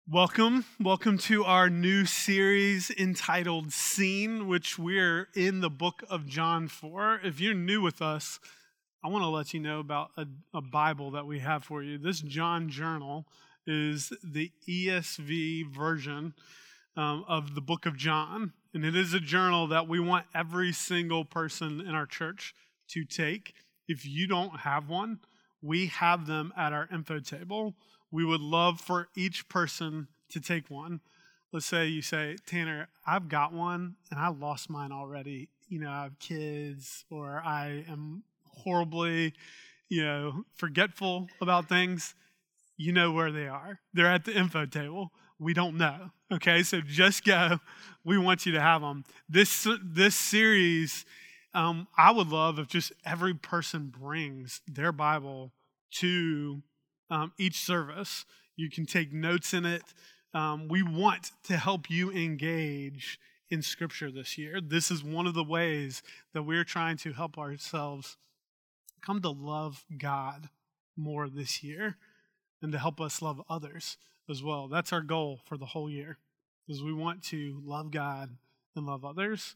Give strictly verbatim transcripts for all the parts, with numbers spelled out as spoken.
Welcome. Welcome to our new series entitled Seen, which we're in the book of John for. If you're new with us, I want to let you know about a, a Bible that we have for you. This John Journal is the E S V version um, of the book of John. And it is a journal that we want every single person in our church to take. If you don't have one, we have them at our info table. We would love for each person to take one. Let's say you say, Tanner, I've got one and I lost mine already. You know, I have kids or I am horribly, you know, forgetful about things. You know where they are. They're at the info table. We don't know. Okay, so just go. We want you to have them. This, this series, um, I would love if just every person brings their Bible to Um, each service. You can take notes in it. Um, we want to help you engage in Scripture this year. This is one of the ways that we're trying to help ourselves come to love God more this year and to help us love others as well. That's our goal for the whole year, is we want to love God and love others.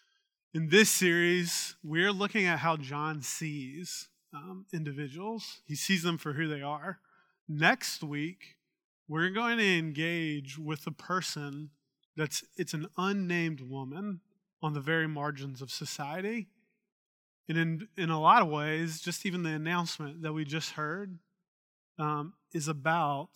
In this series, we're looking at how John sees Um, individuals. He sees them for who they are. Next week, we're going to engage with a person that's, it's an unnamed woman on the very margins of society. And in, in a lot of ways, just even the announcement that we just heard um, is about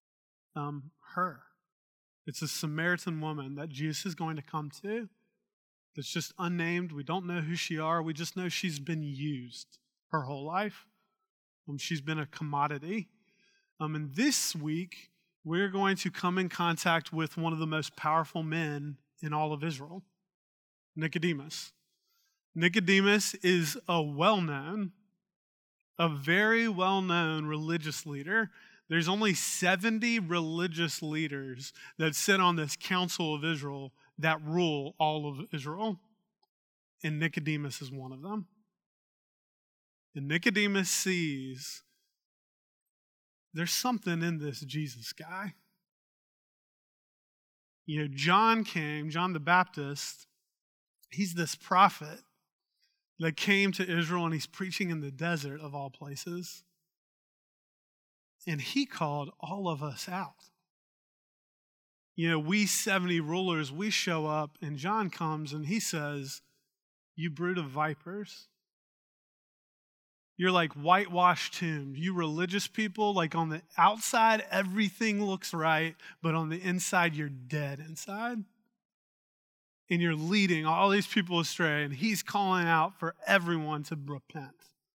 um, her. It's a Samaritan woman that Jesus is going to come to. That's just unnamed. We don't know who she are. We just know she's been used her whole life. Um, she's been a commodity. Um, and this week, we're going to come in contact with one of the most powerful men in all of Israel, Nicodemus. Nicodemus is a well-known, a very well-known religious leader. There's only seventy religious leaders that sit on this council of Israel that rule all of Israel. And Nicodemus is one of them. And Nicodemus sees there's something in this Jesus guy. You know, John came, John the Baptist, he's this prophet that came to Israel and he's preaching in the desert of all places. And he called all of us out. You know, we seventy rulers, we show up and John comes and he says, "You brood of vipers. You're like whitewashed tombs. You religious people, like on the outside, everything looks right, but on the inside, you're dead inside. And you're leading all these people astray, and he's calling out for everyone to repent."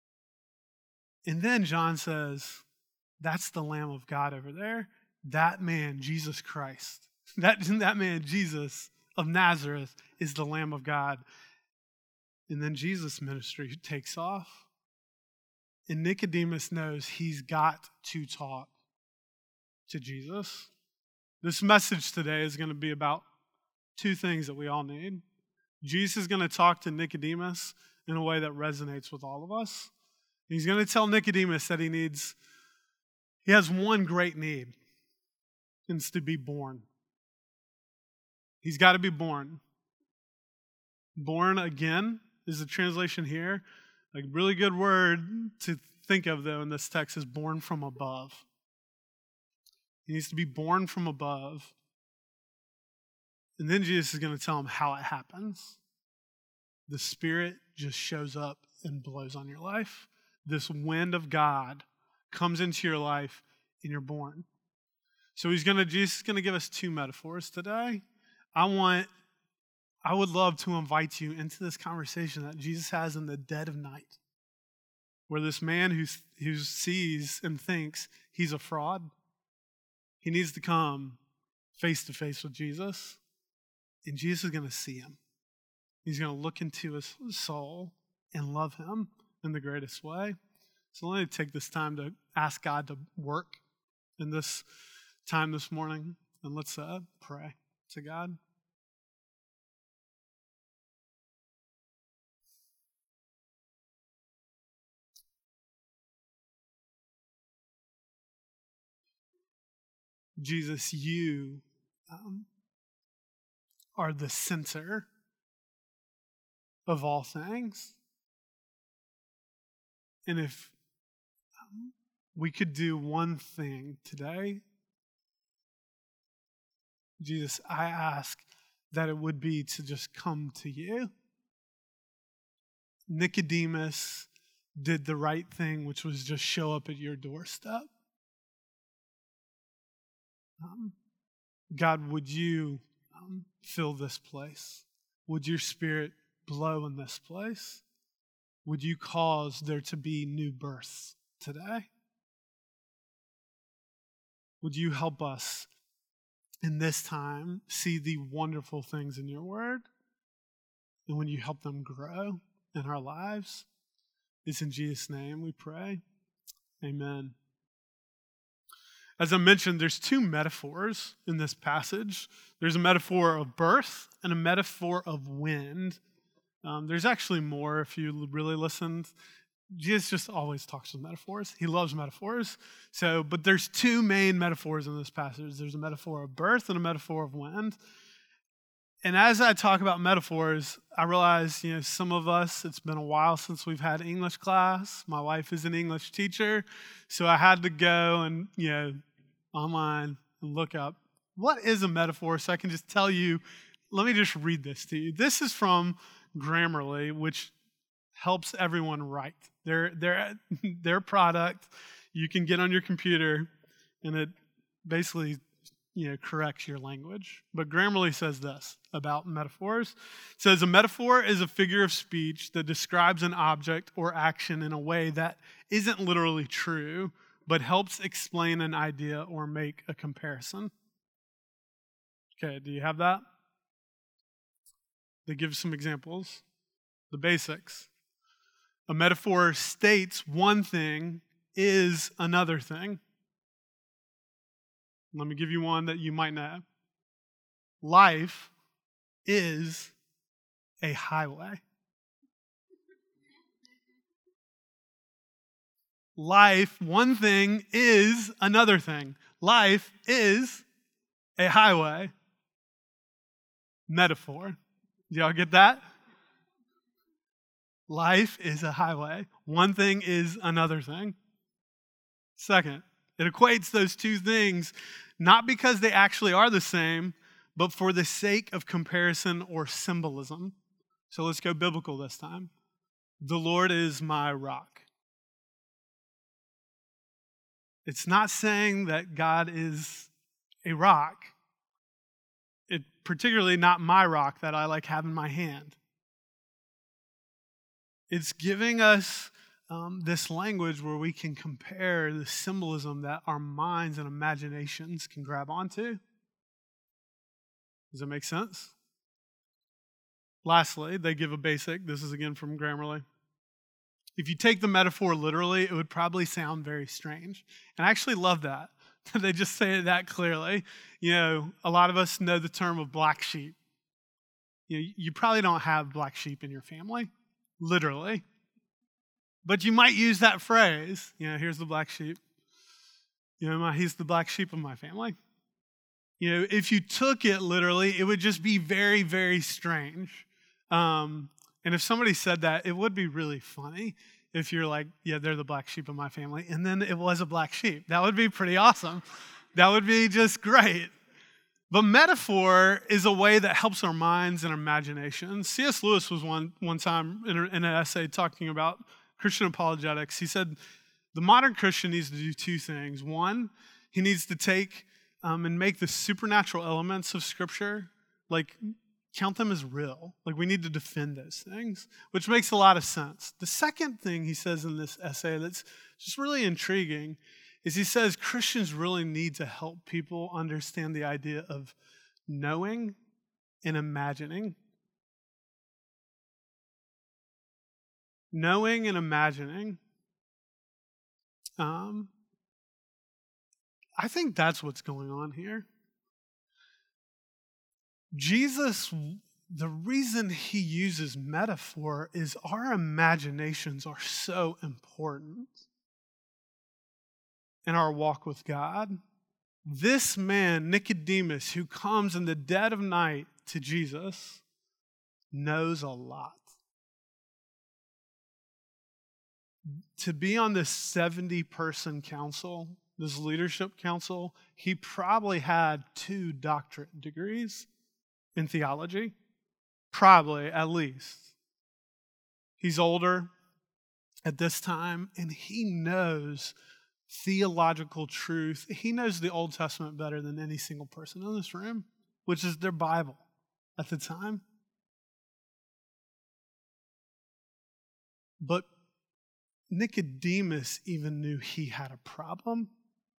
And then John says, that's the Lamb of God over there. That man, Jesus Christ, that, that man, Jesus of Nazareth, is the Lamb of God. And then Jesus' ministry takes off. And Nicodemus knows he's got to talk to Jesus. This message today is going to be about two things that we all need. Jesus is going to talk to Nicodemus in a way that resonates with all of us. He's going to tell Nicodemus that he needs, he has one great need, and it's to be born. He's got to be born. Born again is the translation here. A really good word to think of, though, in this text is born from above. He needs to be born from above. And then Jesus is going to tell him how it happens. The Spirit just shows up and blows on your life. This wind of God comes into your life and you're born. So he's going to, Jesus is going to give us two metaphors today. I want I would love to invite you into this conversation that Jesus has in the dead of night, where this man who, who sees and thinks he's a fraud, he needs to come face to face with Jesus, and Jesus is going to see him. He's going to look into his soul and love him in the greatest way. So let me take this time to ask God to work in this time this morning, and let's uh, pray to God. Jesus, you um, are the center of all things. And if um, we could do one thing today, Jesus, I ask that it would be to just come to you. Nicodemus did the right thing, which was just show up at your doorstep. Um, God, would you um, fill this place? Would your Spirit blow in this place? Would you cause there to be new births today? Would you help us in this time see the wonderful things in your word? And when you help them grow in our lives, it's in Jesus' name we pray. Amen. As I mentioned, there's two metaphors in this passage. There's a metaphor of birth and a metaphor of wind. Um, there's actually more if you really listened. Jesus just always talks with metaphors. He loves metaphors. So, but there's two main metaphors in this passage. There's a metaphor of birth and a metaphor of wind. And as I talk about metaphors, I realize, you know, some of us, it's been a while since we've had English class. My wife is an English teacher, so I had to go and, you know, online and look up what is a metaphor so I can just tell you. Let me just read this to you. This is from Grammarly, which helps everyone write. Their, their, their product you can get on your computer, and it basically you know, corrects your language. But Grammarly says this about metaphors. It says, a metaphor is a figure of speech that describes an object or action in a way that isn't literally true, but helps explain an idea or make a comparison. Okay, do you have that? They give some examples. The basics. A metaphor states one thing is another thing. Let me give you one that you might know. Life is a highway. Life, one thing is another thing. Life is a highway. Metaphor. Do y'all get that? Life is a highway. One thing is another thing. Second, it equates those two things not because they actually are the same, but for the sake of comparison or symbolism. So let's go biblical this time. The Lord is my rock. It's not saying that God is a rock. It particularly not my rock that I like have in my hand. It's giving us um, this language where we can compare the symbolism that our minds and imaginations can grab onto. Does that make sense? Lastly, they give a basic. This is again from Grammarly. If you take the metaphor literally, it would probably sound very strange. And I actually love that. They just say it that clearly. You know, a lot of us know the term of black sheep. You know, you probably don't have black sheep in your family, literally. But you might use that phrase, you know, here's the black sheep. You know, my, he's the black sheep of my family. You know, if you took it literally, it would just be very, very strange. Um, and if somebody said that, it would be really funny if you're like, yeah, they're the black sheep of my family. And then it was a black sheep. That would be pretty awesome. That would be just great. But metaphor is a way that helps our minds and our imaginations. C S Lewis was one, one time in, a, in an essay talking about Christian apologetics. He said, the modern Christian needs to do two things. One, he needs to take um, and make the supernatural elements of Scripture, like count them as real. Like we need to defend those things, which makes a lot of sense. The second thing he says in this essay that's just really intriguing is he says Christians really need to help people understand the idea of knowing and imagining. Knowing and imagining. Um, I think that's what's going on here. Jesus, the reason he uses metaphor is our imaginations are so important in our walk with God. This man, Nicodemus, who comes in the dead of night to Jesus, knows a lot. To be on this seventy-person council, this leadership council, he probably had two doctorate degrees in theology. Probably, at least. He's older at this time, and he knows theological truth. He knows the Old Testament better than any single person in this room, which is their Bible at the time. But Nicodemus even knew he had a problem.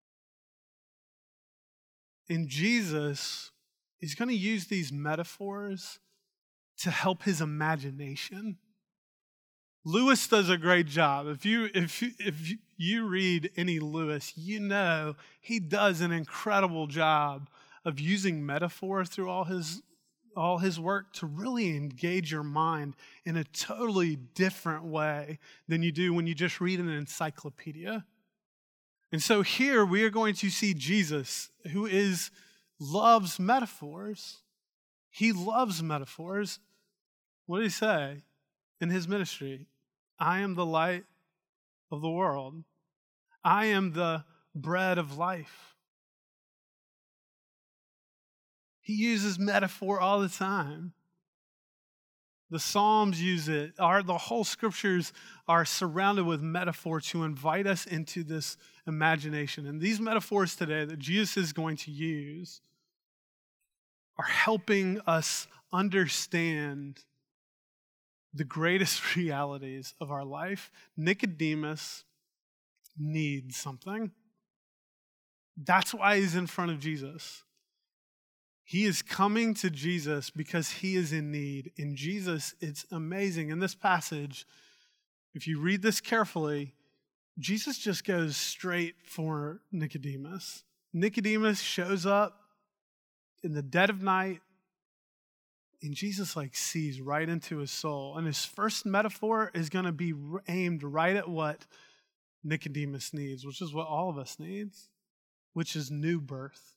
And Jesus is going to use these metaphors to help his imagination. Lewis does a great job. If you if you, if you read any Lewis, you know he does an incredible job of using metaphor through all his all his work to really engage your mind in a totally different way than you do when you just read an encyclopedia. And so here we are going to see Jesus, who is loves metaphors. He loves metaphors. What did he say in his ministry? I am the light of the world. I am the bread of life. He uses metaphor all the time. The Psalms use it. Our, the whole scriptures are surrounded with metaphor to invite us into this imagination. And these metaphors today that Jesus is going to use are helping us understand the greatest realities of our life. Nicodemus needs something. That's why he's in front of Jesus. He is coming to Jesus because he is in need. In Jesus, it's amazing. In this passage, if you read this carefully, Jesus just goes straight for Nicodemus. Nicodemus shows up in the dead of night, and Jesus like sees right into his soul. And his first metaphor is going to be aimed right at what Nicodemus needs, which is what all of us needs, which is new birth.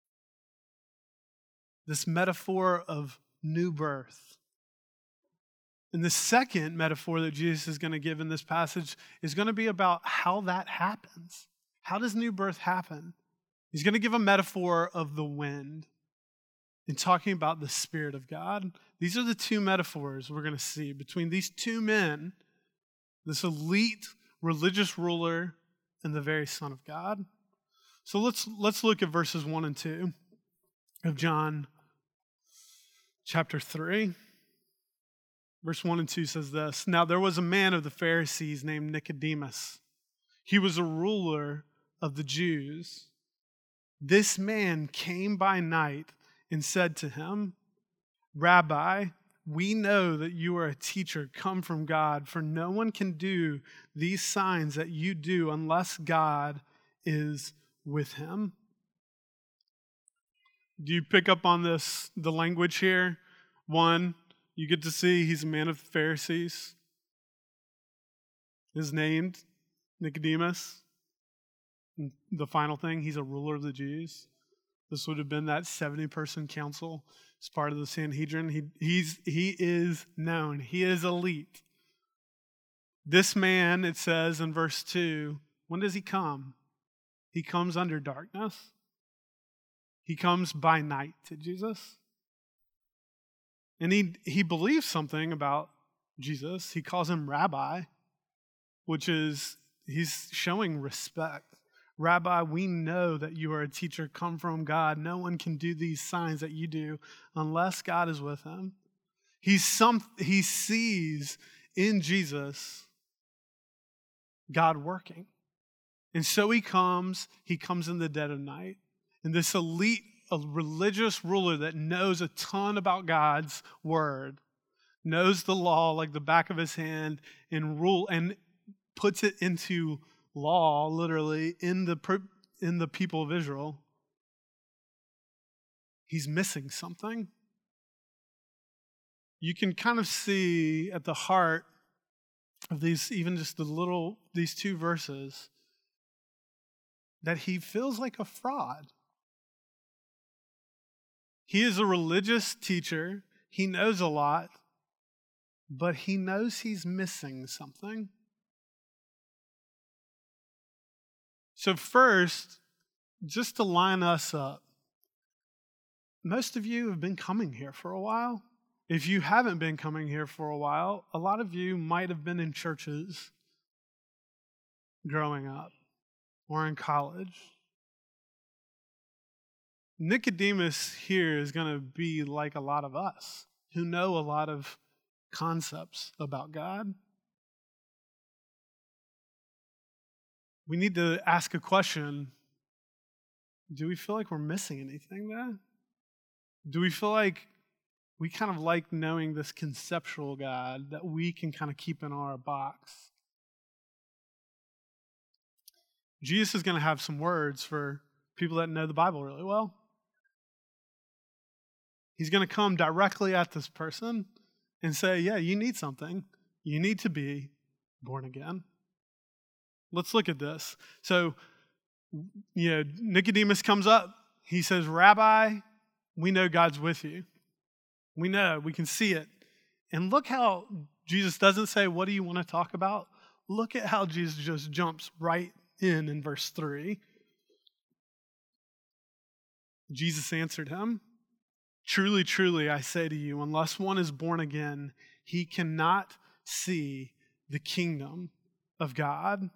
This metaphor of new birth. And the second metaphor that Jesus is going to give in this passage is going to be about how that happens. How does new birth happen? He's going to give a metaphor of the wind and talking about the Spirit of God. These are the two metaphors we're going to see between these two men, this elite religious ruler and the very Son of God. So let's let's look at verses one and two of John chapter three. Verse one and two says this: Now there was a man of the Pharisees named Nicodemus. He was a ruler of the Jews. This man came by night and said to him, Rabbi, we know that you are a teacher come from God, for no one can do these signs that you do unless God is with him. Do you pick up on this, the language here? One, you get to see he's a man of the Pharisees. He's named Nicodemus. And the final thing, he's a ruler of the Jews. This would have been that seventy-person council as part of the Sanhedrin. He, he's, he is known. He is elite. This man, it says in verse two, when does he come? He comes under darkness. He comes by night to Jesus. And he, he believes something about Jesus. He calls him Rabbi, which is, he's showing respect. Rabbi, we know that you are a teacher come from God. No one can do these signs that you do unless God is with him. He's some, he sees in Jesus God working. And so he comes, he comes in the dead of night. And this elite, a religious ruler that knows a ton about God's word, knows the law like the back of his hand, and rule and puts it into law, literally, in the in the people of Israel. He's missing something. You can kind of see at the heart of these, even just the little, these two verses, that he feels like a fraud. He is a religious teacher. He knows a lot, but he knows he's missing something. So first, just to line us up, most of you have been coming here for a while. If you haven't been coming here for a while, a lot of you might have been in churches growing up or in college. Nicodemus here is going to be like a lot of us who know a lot of concepts about God. We need to ask a question. Do we feel like we're missing anything there? Do we feel like we kind of like knowing this conceptual God that we can kind of keep in our box? Jesus is going to have some words for people that know the Bible really well. He's going to come directly at this person and say, yeah, you need something. You need to be born again. Let's look at this. So, you know, Nicodemus comes up. He says, Rabbi, we know God's with you. We know, we can see it. And look how Jesus doesn't say, what do you want to talk about? Look at how Jesus just jumps right in in verse three. Jesus answered him, truly, truly, I say to you, unless one is born again, he cannot see the kingdom of God.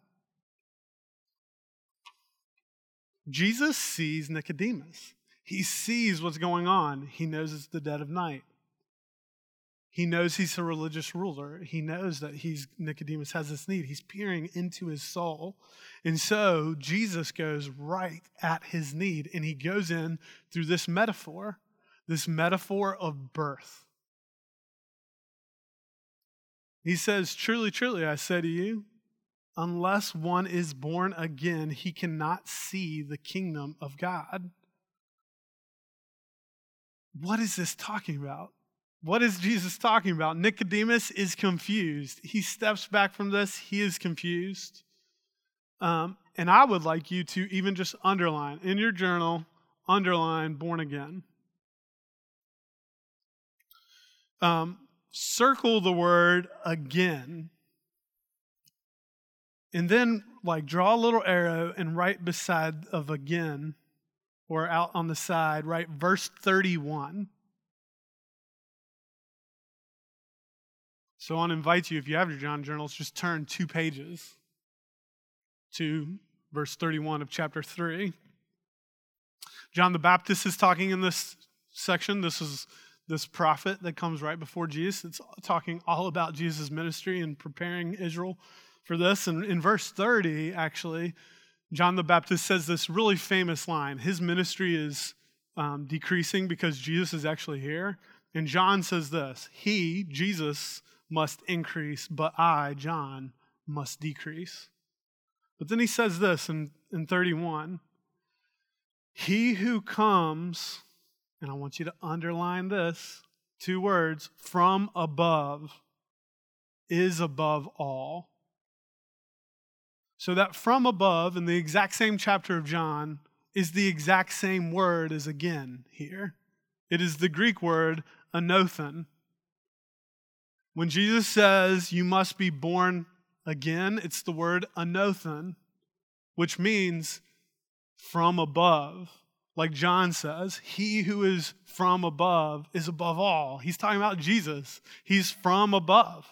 Jesus sees Nicodemus. He sees what's going on. He knows it's the dead of night. He knows he's a religious ruler. He knows that he's Nicodemus has this need. He's peering into his soul. And so Jesus goes right at his need, and he goes in through this metaphor, this metaphor of birth. He says, truly, truly, I say to you, unless one is born again, he cannot see the kingdom of God. What is this talking about? What is Jesus talking about? Nicodemus is confused. He steps back from this. He is confused. Um, and I would like you to even just underline in your journal, underline born again. Um, circle the word again. And then like draw a little arrow and right beside of again, or out on the side, write verse thirty-one. So I want to invite you, if you have your John journals, just turn two pages to verse thirty-one of chapter three. John the Baptist is talking in this section. This is this prophet that comes right before Jesus. It's talking all about Jesus' ministry and preparing Israel for this. And in verse thirty, actually, John the Baptist says this really famous line. His ministry is um, decreasing because Jesus is actually here. And John says this, he, Jesus, must increase, but I, John, must decrease. But then he says this in, in thirty-one, he who comes, and I want you to underline this, two words, from above, is above all. So that from above in the exact same chapter of John is the exact same word as again here. It is the Greek word anothen. When Jesus says you must be born again, it's the word anothen, which means from above. Like John says, he who is from above is above all. He's talking about Jesus. He's from above.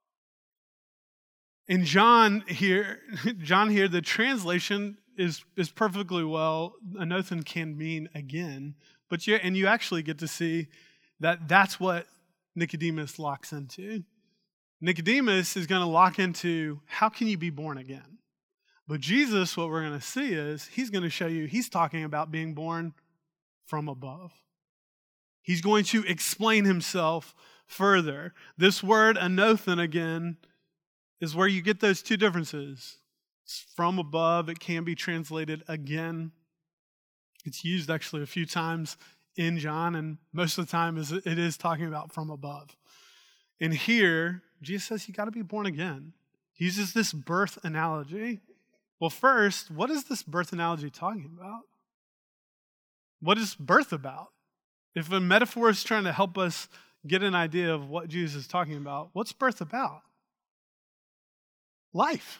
In John here, John here, the translation is, is perfectly well. Anothen can mean again, but you and you actually get to see that that's what Nicodemus locks into. Nicodemus is going to lock into how can you be born again? But Jesus, what we're going to see is he's going to show you he's talking about being born from above. He's going to explain himself further. This word anothen again is where you get those two differences. It's from above. It can be translated again. It's used actually a few times in John, and most of the time is it is talking about from above. And here, Jesus says you got to be born again. He uses this birth analogy. Well, first, what is this birth analogy talking about? What is birth about? If a metaphor is trying to help us get an idea of what Jesus is talking about, what's birth about? Life.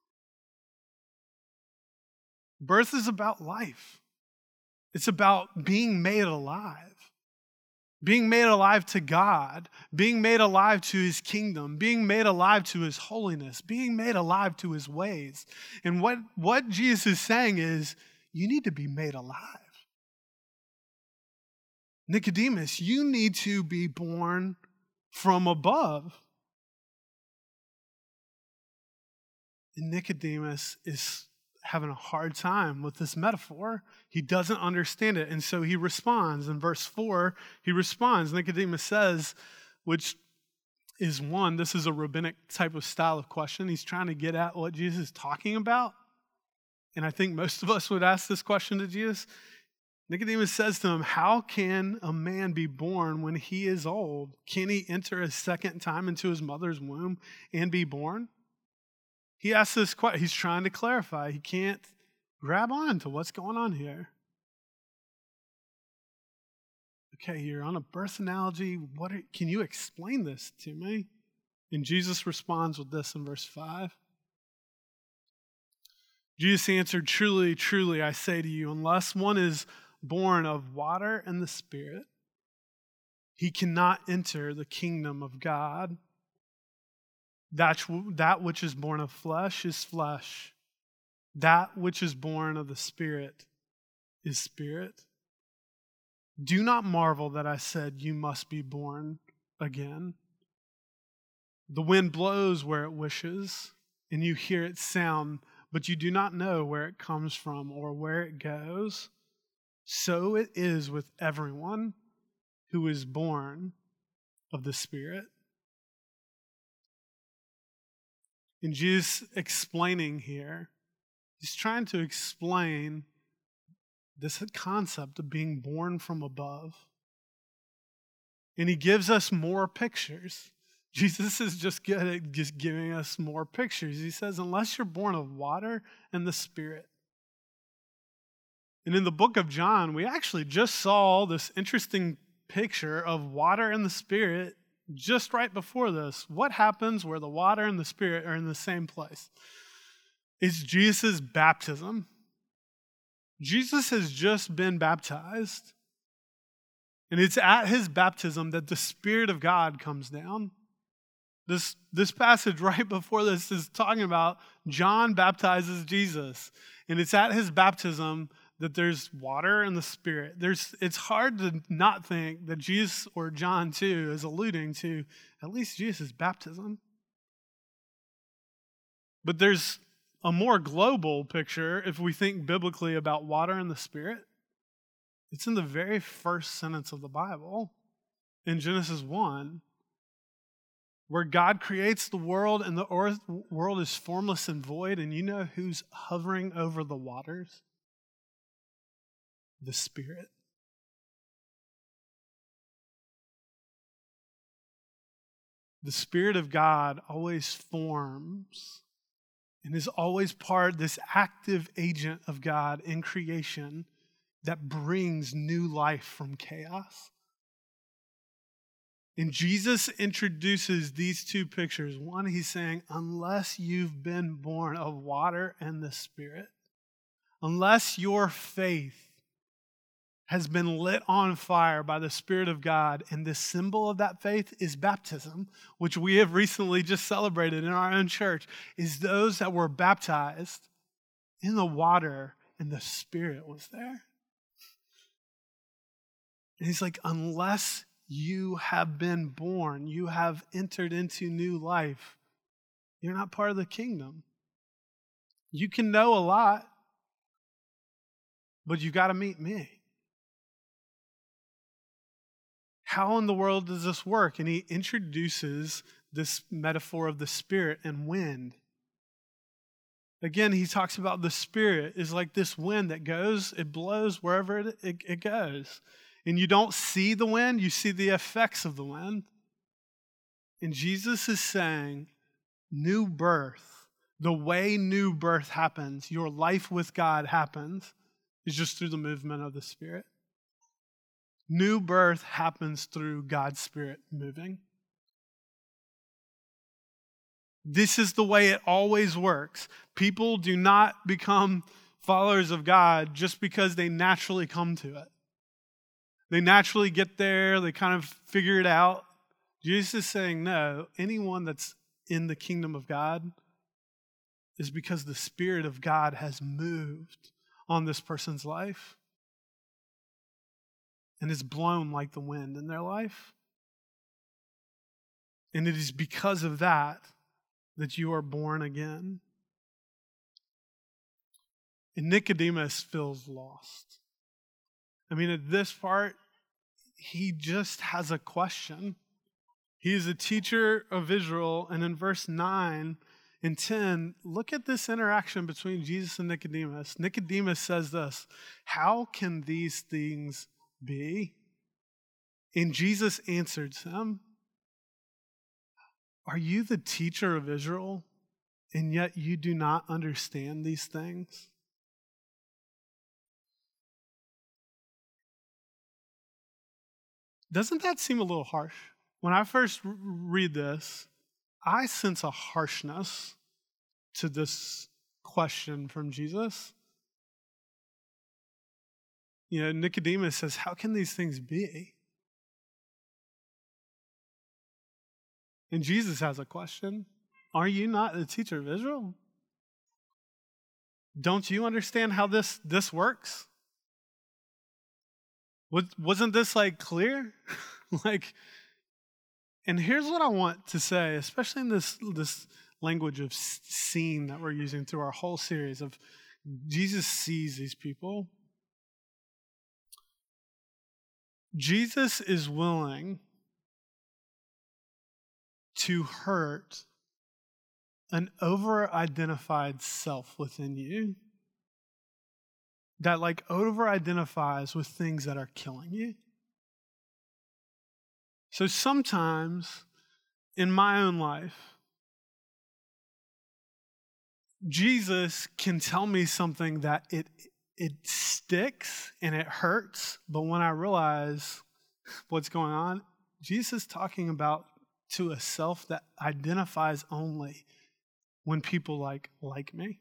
Birth is about life. It's about being made alive. Being made alive to God, being made alive to his kingdom, being made alive to his holiness, being made alive to his ways. And what, what Jesus is saying is, you need to be made alive. Nicodemus, you need to be born from above. And Nicodemus is having a hard time with this metaphor. He doesn't understand it. And so he responds. In verse four, he responds. Nicodemus says, which is one, this is a rabbinic type of style of question. He's trying to get at what Jesus is talking about. And I think most of us would ask this question to Jesus. Nicodemus says to him, how can a man be born when he is old? Can he enter a second time into his mother's womb and be born? He asks this question. He's trying to clarify. He can't grab on to what's going on here. Okay, you're on a birth analogy. What are, can you explain this to me? And Jesus responds with this in verse five. Jesus answered, truly, truly, I say to you, unless one is born of water and the Spirit, he cannot enter the kingdom of God. That, that which is born of flesh is flesh. That which is born of the Spirit is spirit. Do not marvel that I said you must be born again. The wind blows where it wishes, and you hear its sound, but you do not know where it comes from or where it goes. So it is with everyone who is born of the Spirit. And Jesus explaining here, he's trying to explain this concept of being born from above. And he gives us more pictures. Jesus is just good at just giving us more pictures. He says, unless you're born of water and the Spirit. And in the book of John, we actually just saw this interesting picture of water and the Spirit just right before this. What happens where the water and the Spirit are in the same place? It's Jesus' baptism. Jesus has just been baptized. And it's at his baptism that the Spirit of God comes down. This, this passage right before this is talking about John baptizes Jesus. And it's at his baptism that there's water and the Spirit. There's, it's hard to not think that Jesus, or John too, is alluding to at least Jesus' baptism. But there's a more global picture if we think biblically about water and the Spirit. It's in the very first sentence of the Bible, in Genesis one, where God creates the world and the earth, world is formless and void, and you know who's hovering over the waters? The Spirit. The Spirit of God always forms and is always part, this active agent of God in creation that brings new life from chaos. And Jesus introduces these two pictures. One, he's saying, unless you've been born of water and the Spirit, unless your faith has been lit on fire by the Spirit of God, and the symbol of that faith is baptism, which we have recently just celebrated in our own church, is those that were baptized in the water and the Spirit was there. And he's like, unless you have been born, you have entered into new life, you're not part of the kingdom. You can know a lot, but you've got to meet me. How in the world does this work? And he introduces this metaphor of the Spirit and wind. Again, he talks about the Spirit is like this wind that goes, it blows wherever it, it, it goes. And you don't see the wind, you see the effects of the wind. And Jesus is saying, new birth, the way new birth happens, your life with God happens, is just through the movement of the Spirit. New birth happens through God's Spirit moving. This is the way it always works. People do not become followers of God just because they naturally come to it. They naturally get there, they kind of figure it out. Jesus is saying, no, anyone that's in the kingdom of God is because the Spirit of God has moved on this person's life and is blown like the wind in their life. And it is because of that that you are born again. And Nicodemus feels lost. I mean, at this part, he just has a question. He is a teacher of Israel, and in verse nine and ten, look at this interaction between Jesus and Nicodemus. Nicodemus says this, "How can these things be?" And Jesus answered him, "Are you the teacher of Israel, and yet you do not understand these things?" Doesn't that seem a little harsh? When I first read this, I sense a harshness to this question from Jesus. You know, Nicodemus says, how can these things be? And Jesus has a question. Are you not the teacher of Israel? Don't you understand how this, this works? Wasn't this like clear? like, and here's what I want to say, especially in this, this language of seeing that we're using through our whole series of Jesus sees these people. Jesus is willing to hurt an over-identified self within you that like over-identifies with things that are killing you. So sometimes in my own life, Jesus can tell me something that it it sticks and it hurts, but when I realize what's going on, Jesus is talking about to a self that identifies only when people like like me.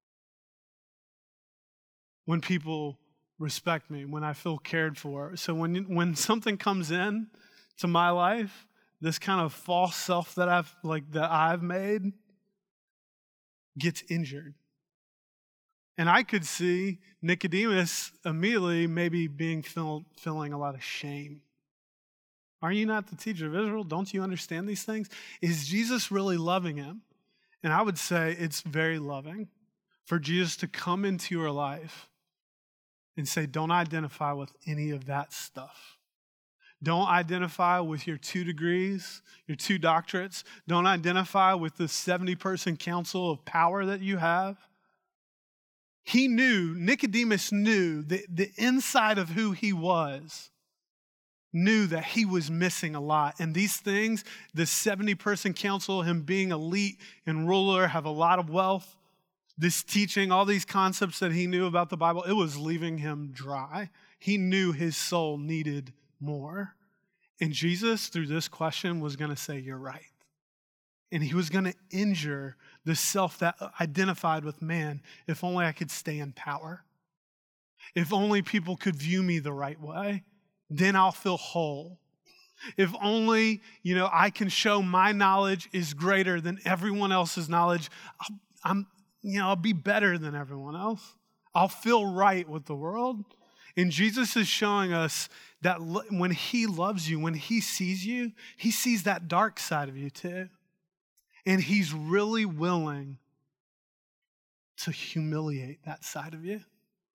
When people respect me, when I feel cared for. So when when something comes in to my life, this kind of false self that I've like that I've made gets injured. And I could see Nicodemus immediately maybe being feel, feeling a lot of shame. Are you not the teacher of Israel? Don't you understand these things? Is Jesus really loving him? And I would say it's very loving for Jesus to come into your life and say, don't identify with any of that stuff. Don't identify with your two degrees, your two doctorates. Don't identify with the seventy-person council of power that you have. He knew, Nicodemus knew that the inside of who he was, knew that he was missing a lot. And these things, the seventy-person council, him being elite and ruler, have a lot of wealth, this teaching, all these concepts that he knew about the Bible, it was leaving him dry. He knew his soul needed more. And Jesus, through this question, was going to say, you're right. And he was going to injure the self that identified with man. If only I could stay in power. If only people could view me the right way, then I'll feel whole. If only, you know, I can show my knowledge is greater than everyone else's knowledge, I'll, I'm You know, I'll be better than everyone else. I'll feel right with the world. And Jesus is showing us that when he loves you, when he sees you, he sees that dark side of you too. And he's really willing to humiliate that side of you.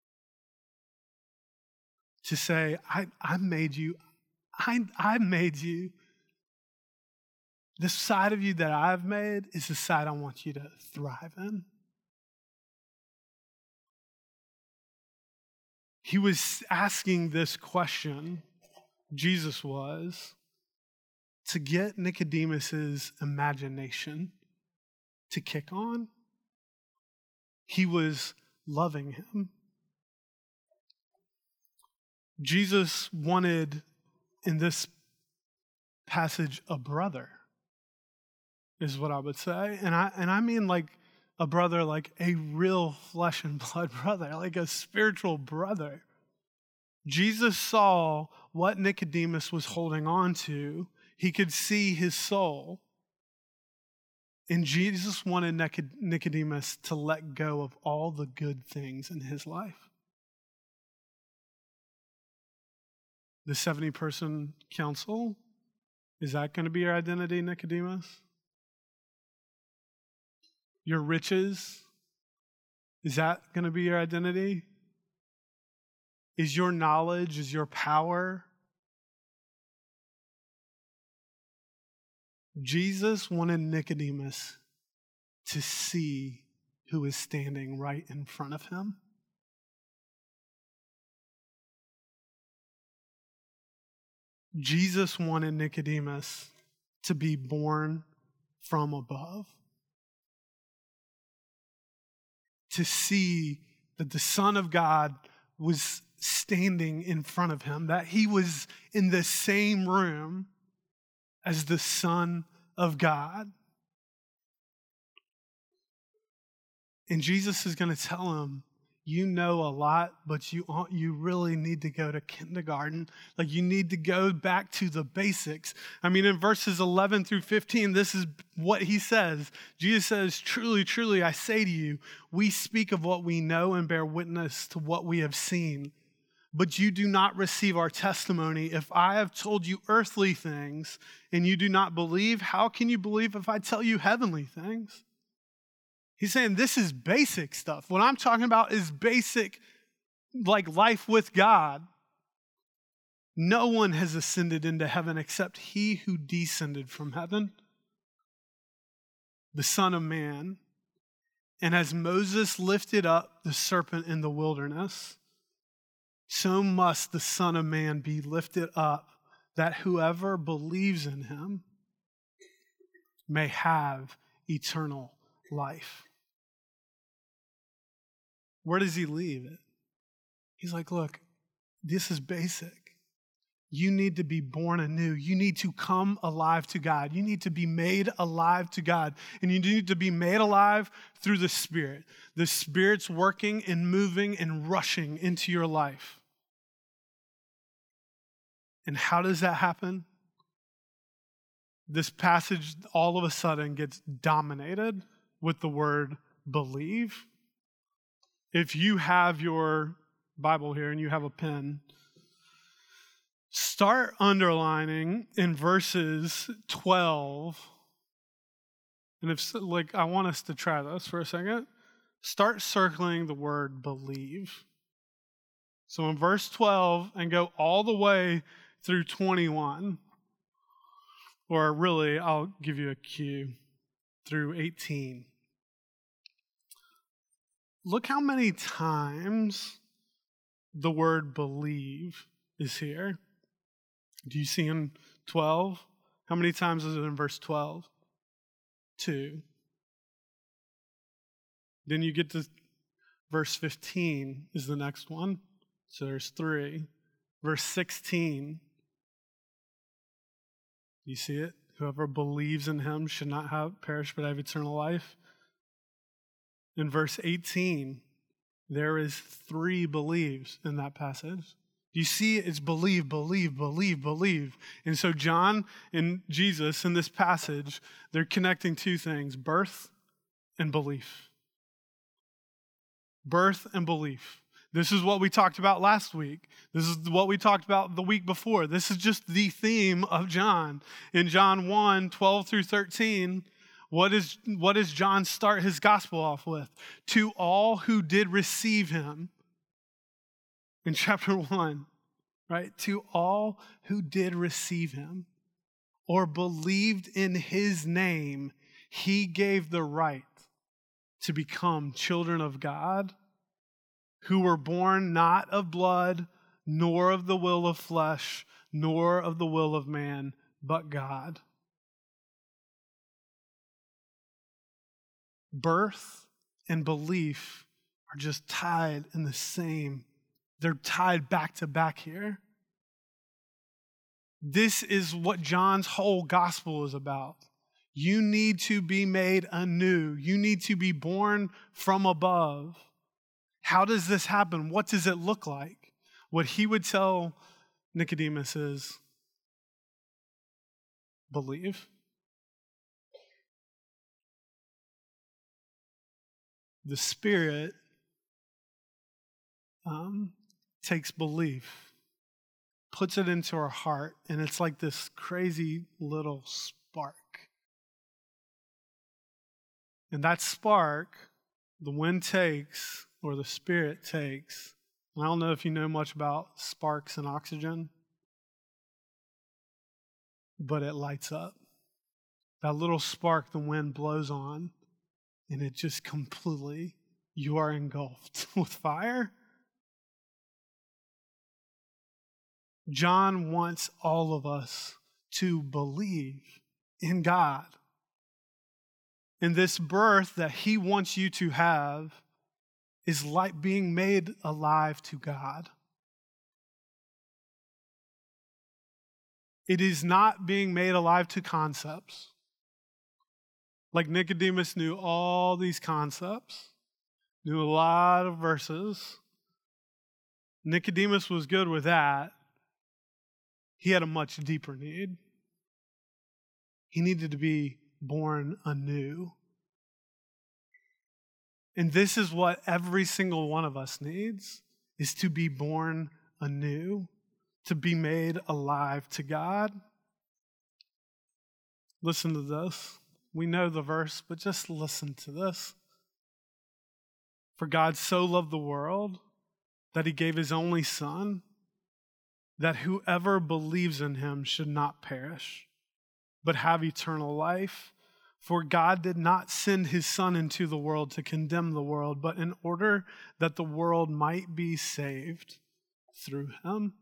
To say, I, I made you, I, I made you. The side of you that I've made is the side I want you to thrive in. He was asking this question, Jesus was, to get Nicodemus's imagination to kick on. He was loving him. Jesus wanted in this passage, a brother is what I would say. And I and I mean like a brother, like a real flesh and blood brother, like a spiritual brother. Jesus saw what Nicodemus was holding on to. He could see his soul. And Jesus wanted Nicodemus to let go of all the good things in his life. The seventy-person council, is that going to be your identity, Nicodemus? Your riches, is that going to be your identity? Is your knowledge, is your power? Jesus wanted Nicodemus to see who is standing right in front of him. Jesus wanted Nicodemus to be born from above, to see that the Son of God was standing in front of him, that he was in the same room as the Son of God. And Jesus is going to tell him, you know a lot, but you you really need to go to kindergarten. Like, you need to go back to the basics. I mean, in verses eleven through fifteen, this is what he says. Jesus says, truly, truly, I say to you, we speak of what we know and bear witness to what we have seen. But you do not receive our testimony. If I have told you earthly things and you do not believe, how can you believe if I tell you heavenly things? He's saying this is basic stuff. What I'm talking about is basic, like life with God. No one has ascended into heaven except he who descended from heaven, the Son of Man. And as Moses lifted up the serpent in the wilderness, so must the Son of Man be lifted up, that whoever believes in him may have eternal life. Where does he leave it? He's like, look, this is basic. You need to be born anew. You need to come alive to God. You need to be made alive to God. And you need to be made alive through the Spirit. The Spirit's working and moving and rushing into your life. And how does that happen? This passage all of a sudden gets dominated with the word believe. If you have your Bible here and you have a pen, start underlining in verses twelve. And if, like, I want us to try this for a second. Start circling the word believe. So in verse twelve, and go all the way through twenty-one. Or really, I'll give you a cue, through eighteen. Look how many times the word believe is here. Do you see in twelve? How many times is it in verse twelve? Two. Then you get to verse fifteen is the next one. So there's three. Verse sixteen. You see it? Whoever believes in him should not have perish but have eternal life. In verse eighteen, there is three believes in that passage. You see, it's believe, believe, believe, believe. And so John and Jesus in this passage, they're connecting two things, birth and belief. Birth and belief. This is what we talked about last week. This is what we talked about the week before. This is just the theme of John. In John one, twelve through thirteen, what is, what does John start his gospel off with? To all who did receive him. In chapter one, right? To all who did receive him or believed in his name, he gave the right to become children of God, who were born not of blood, nor of the will of flesh, nor of the will of man, but God. Birth and belief are just tied in the same. They're tied back to back here. This is what John's whole gospel is about. You need to be made anew. You need to be born from above. How does this happen? What does it look like? What he would tell Nicodemus is, believe. The Spirit um, takes belief, puts it into our heart, and it's like this crazy little spark. And that spark, the wind takes, or the Spirit takes. I don't know if you know much about sparks and oxygen, but it lights up. That little spark the wind blows on, and it just completely, you are engulfed with fire. John wants all of us to believe in God. And this birth that he wants you to have is like being made alive to God. It is not being made alive to concepts. Like Nicodemus knew all these concepts, knew a lot of verses. Nicodemus was good with that. He had a much deeper need. He needed to be born anew. And this is what every single one of us needs, is to be born anew, to be made alive to God. Listen to this. We know the verse, but just listen to this. For God so loved the world that he gave his only Son, that whoever believes in him should not perish, but have eternal life. For God did not send his Son into the world to condemn the world, but in order that the world might be saved through him.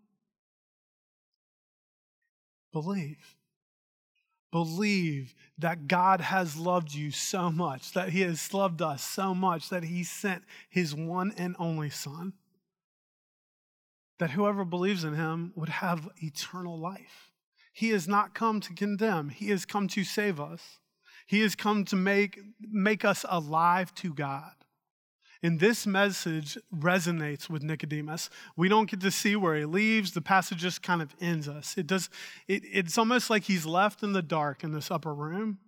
Believe. Believe that God has loved you so much, that he has loved us so much, that he sent his one and only Son, that whoever believes in him would have eternal life. He has not come to condemn. He has come to save us. He has come to make, make us alive to God. And this message resonates with Nicodemus. We don't get to see where he leaves. The passage just kind of ends us. It does. It, it's almost like he's left in the dark in this upper room.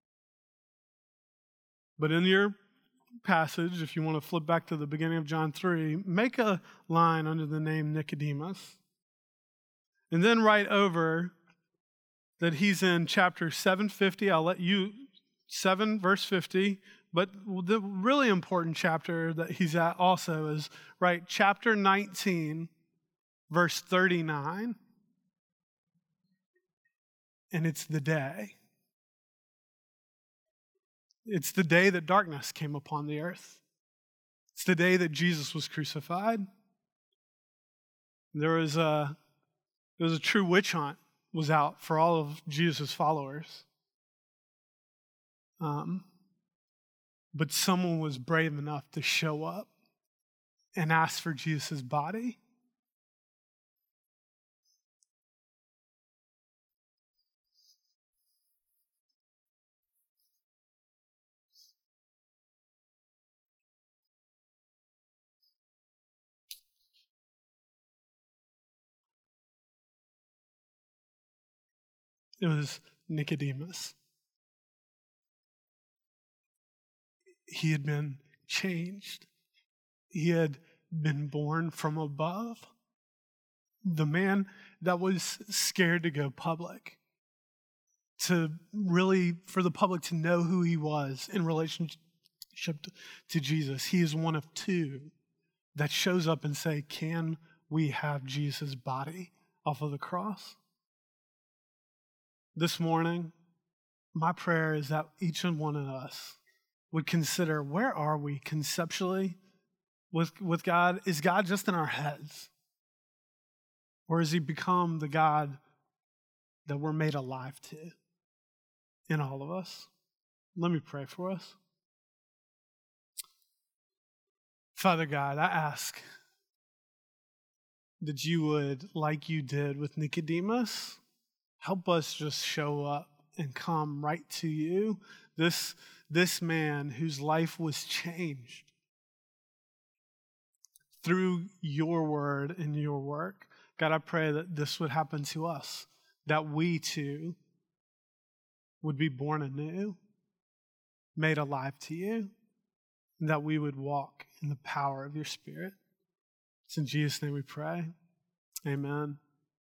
But in your passage, if you want to flip back to the beginning of John three, make a line under the name Nicodemus. And then write over that he's in chapter seven fifty. I'll let you, seven verse fifty. But the really important chapter that he's at also is, right, chapter nineteen, verse thirty-nine. And it's the day. It's the day that darkness came upon the earth. It's the day that Jesus was crucified. There was a, there was a true witch hunt was out for all of Jesus' followers. Um. But someone was brave enough to show up and ask for Jesus' body. It was Nicodemus. He had been changed. He had been born from above. The man that was scared to go public, to really, for the public to know who he was in relationship to Jesus. He is one of two that shows up and say, can we have Jesus' body off of the cross? This morning, my prayer is that each and one of us would consider, where are we conceptually with, with God? Is God just in our heads? Or has he become the God that we're made alive to in all of us? Let me pray for us. Father God, I ask that you would, like you did with Nicodemus, Help us just show up and come right to you. This, this man whose life was changed through your word and your work. God, I pray that this would happen to us, that we too would be born anew, made alive to you, and that we would walk in the power of your Spirit. It's in Jesus' name we pray. Amen.